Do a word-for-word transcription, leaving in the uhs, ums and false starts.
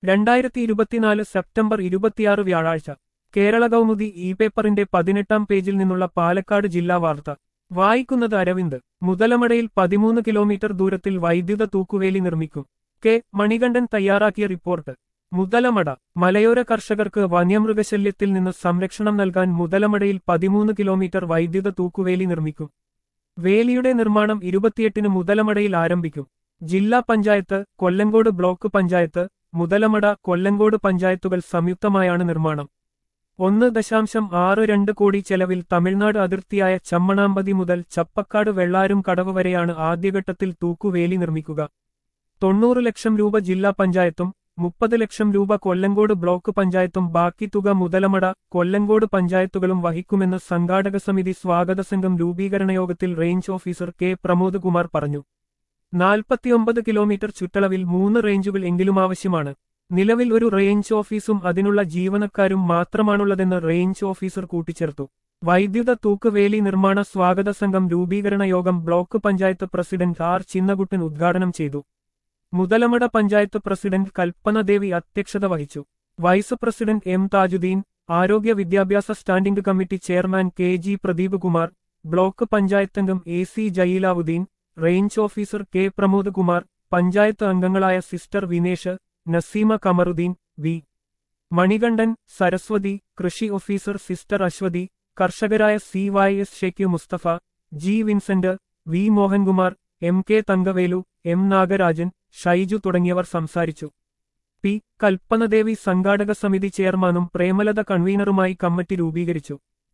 രണ്ടായിരത്തി ഇരുപത്തിനാല് സെപ്റ്റംബർ ഇരുപത്തിയാറ് വ്യാഴാഴ്ച കേരള കൗമുദി ഇ പേപ്പറിന്റെ പതിനെട്ടാം പേജിൽ നിന്നുള്ള പാലക്കാട് ജില്ലാ വാർത്ത വായിക്കുന്നത് അരവിന്ദ്. മുതലമടയിൽ പതിമൂന്ന് കിലോമീറ്റർ ദൂരത്തിൽ വൈദ്യുത തൂക്കുവേലി നിർമ്മിക്കും. കെ മണികണ്ഠൻ തയ്യാറാക്കിയ റിപ്പോർട്ട്. മുതലമട. മലയോര കർഷകർക്ക് വന്യമൃഗശല്യത്തിൽ നിന്ന് സംരക്ഷണം നൽകാൻ മുതലമടയിൽ പതിമൂന്ന് കിലോമീറ്റർ വൈദ്യുത തൂക്കുവേലി നിർമ്മിക്കും. വേലിയുടെ നിർമ്മാണം ഇരുപത്തിയെട്ടിന് മുതലമടയിൽ ആരംഭിക്കും. ജില്ലാ പഞ്ചായത്ത്, കൊല്ലങ്കോട് ബ്ലോക്ക് പഞ്ചായത്ത്, മുതലമട, കൊല്ലങ്കോട് പഞ്ചായത്തുകൾ സംയുക്തമായാണ് നിർമ്മാണം. ഒന്ന് ദശാംശം ആറ് രണ്ട് കോടി ചെലവിൽ തമിഴ്നാട് അതിർത്തിയായ ചമ്മണാമ്പതി മുതൽ ചപ്പക്കാട് വെള്ളാരും കടവ് വരെയാണ് ആദ്യഘട്ടത്തിൽ തൂക്കുവേലി നിർമ്മിക്കുക. തൊണ്ണൂറ് ലക്ഷം രൂപ ജില്ലാ പഞ്ചായത്തും മുപ്പത് ലക്ഷം രൂപ കൊല്ലങ്കോട് ബ്ലോക്ക് പഞ്ചായത്തും ബാക്കി തുക മുതലമട, കൊല്ലങ്കോട് പഞ്ചായത്തുകളും വഹിക്കുമെന്ന് സംഘാടക സമിതി സ്വാഗത സംഘം രൂപീകരണ യോഗത്തിൽ range officer K Pramod Kumar പറഞ്ഞു. നാൽപ്പത്തിയൊമ്പത് കിലോമീറ്റർ ചുറ്റളവിൽ മൂന്ന് റേഞ്ചുകൾ എങ്കിലും ആവശ്യമാണ്. നിലവിൽ ഒരു റേഞ്ച് ഓഫീസും അതിനുള്ള ജീവനക്കാരും മാത്രമാണുള്ളതെന്ന് റേഞ്ച് ഓഫീസർ കൂട്ടിച്ചേർത്തു. വൈദ്യുത തൂക്കുവേലി നിർമ്മാണ സ്വാഗത സംഘം രൂപീകരണ യോഗം block panchayat president R Chinnakuttan ഉദ്ഘാടനം ചെയ്തു. മുതലമട പഞ്ചായത്ത് പ്രസിഡന്റ് കൽപ്പനദേവി അധ്യക്ഷത വഹിച്ചു. വൈസ് പ്രസിഡന്റ് എം താജുദ്ദീൻ, ആരോഗ്യ വിദ്യാഭ്യാസ standing committee chairman K G Pradeep Kumar, block പഞ്ചായത്തംഗം A C Jayilavudheen, range officer K Pramod Kumar, panchayat അംഗങ്ങളായ സിസ്റ്റർ വിനേഷ്, നസീമ കമറുദ്ദീൻ, വി മണികണ്ഠൻ, സരസ്വതി, കൃഷി ഓഫീസർ സിസ്റ്റർ അശ്വതി, കർഷകരായ C Y S Sheikh Mustafa, G Vincent, V Mohankumar, M K Thangavelu, M Nagarajan, Shaiju തുടങ്ങിയവർ സംസാരിച്ചു. പി കൽപ്പനദേവി സംഘാടക സമിതി ചെയർമാനും പ്രേമലത കൺവീനറുമായി കമ്മിറ്റി രൂപീകരിച്ചു.